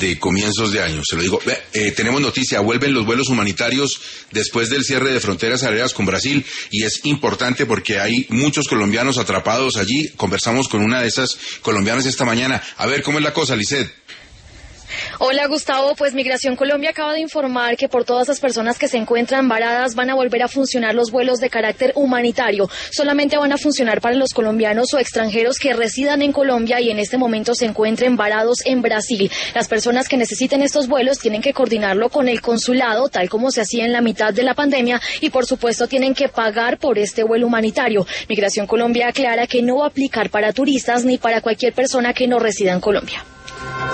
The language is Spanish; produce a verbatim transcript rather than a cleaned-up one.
de comienzos de año, se lo digo. Eh, tenemos noticia, vuelven los vuelos humanitarios después del cierre de fronteras aéreas con Brasil, y es importante porque hay muchos colombianos atrapados allí. Conversamos con una de esas colombianas esta mañana. A ver, ¿cómo es la cosa, Lisset? Hola Gustavo, pues Migración Colombia acaba de informar que por todas las personas que se encuentran varadas van a volver a funcionar los vuelos de carácter humanitario. Solamente van a funcionar para los colombianos o extranjeros que residan en Colombia y en este momento se encuentren varados en Brasil. Las personas que necesiten estos vuelos tienen que coordinarlo con el consulado, tal como se hacía en la mitad de la pandemia, y por supuesto tienen que pagar por este vuelo humanitario. Migración Colombia aclara que no va a aplicar para turistas ni para cualquier persona que no resida en Colombia.